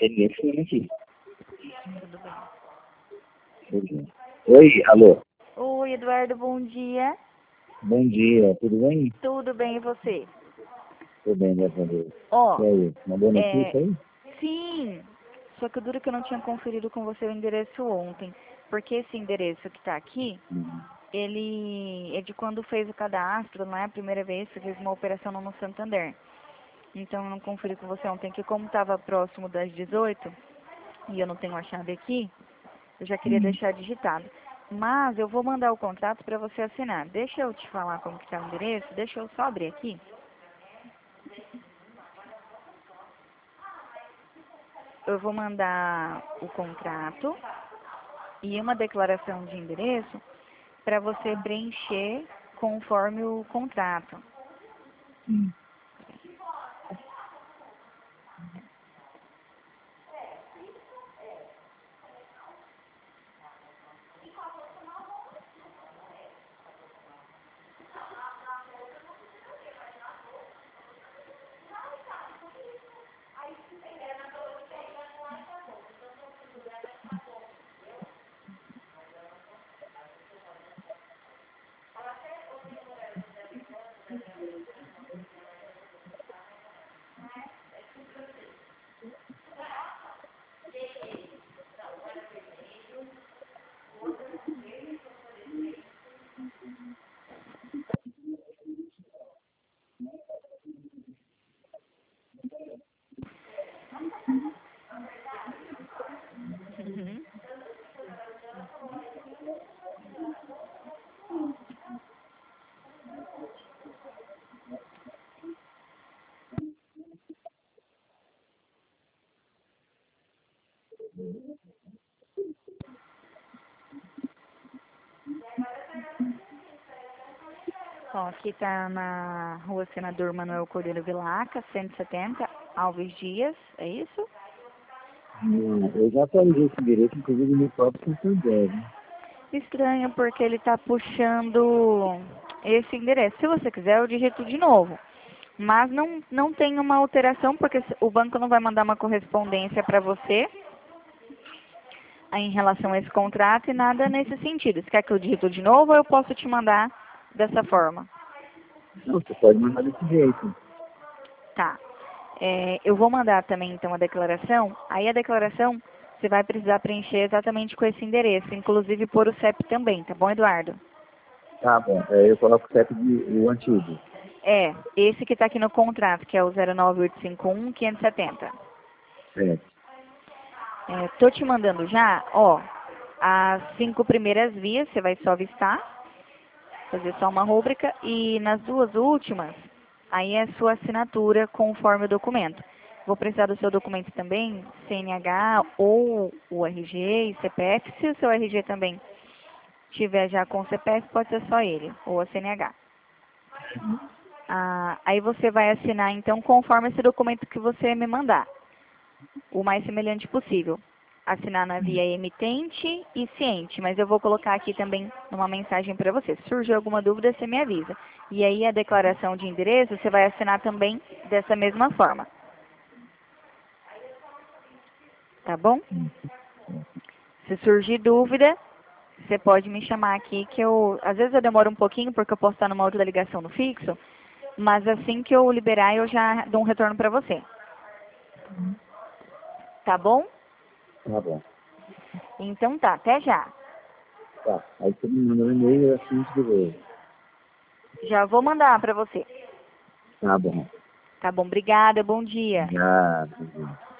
tem ninguém falando aqui. Tudo bem. Tudo bem. Oi, alô. Oi, Eduardo, bom dia. Bom dia, tudo bem? Tudo bem, e você? Tudo bem, graças a Deus. Ó, E aí, uma boa notícia aí? sim, só que o duro é que eu não tinha conferido com você o endereço ontem, porque esse endereço que tá aqui, Uhum. ele é de quando fez o cadastro, não é a primeira vez que fez uma operação no Santander. Então eu não conferi com você ontem, que como estava próximo das 18 e eu não tenho a chave aqui, eu já queria deixar digitado. Mas eu vou mandar o contrato para você assinar. Deixa eu te falar como que tá o endereço, deixa eu só abrir aqui. Eu vou mandar o contrato e uma declaração de endereço para você preencher conforme o contrato. Uhum. Ó, aqui tá na Rua Senador Manuel Cordeiro Vilaca, 170, Alves Dias, é isso? Eu já atualizei esse endereço, inclusive no próprio Santander, né? Estranho porque ele tá puxando esse endereço. Se você quiser, eu digito de novo. Mas não tem uma alteração, porque o banco não vai mandar uma correspondência para você em relação a esse contrato e nada nesse sentido. Você quer que eu digito de novo ou eu posso te mandar dessa forma? Não, você pode mandar desse jeito. Tá. Eu vou mandar também, então, a declaração. Aí a declaração você vai precisar preencher exatamente com esse endereço, inclusive por o CEP também, tá bom, Eduardo? Tá bom, eu coloco o CEP o antigo. Esse que está aqui no contrato, que é o 09851-570. Certo. Tô te mandando já, ó, as 5 primeiras vias, você vai só avistar, fazer só uma rúbrica, e nas 2 últimas, aí é sua assinatura conforme o documento. Vou precisar do seu documento também, CNH ou o RG e CPF. Se o seu RG também tiver já com o CPF, pode ser só ele, ou a CNH. Aí você vai assinar, então, conforme esse documento que você me mandar, o mais semelhante possível. Assinar na via emitente e ciente, mas eu vou colocar aqui também uma mensagem para você. Se surgir alguma dúvida, você me avisa. E aí a declaração de endereço, você vai assinar também dessa mesma forma. Tá bom? Se surgir dúvida, você pode me chamar aqui que às vezes eu demoro um pouquinho porque eu posso estar numa outra ligação no fixo, mas assim que eu liberar eu já dou um retorno para você. Tá bom? Tá bom. Então tá, até já. Tá. Aí você me manda um e-mail e assim te devolvo. Já vou mandar para você. Tá bom. Tá bom, obrigada, bom dia. Obrigado.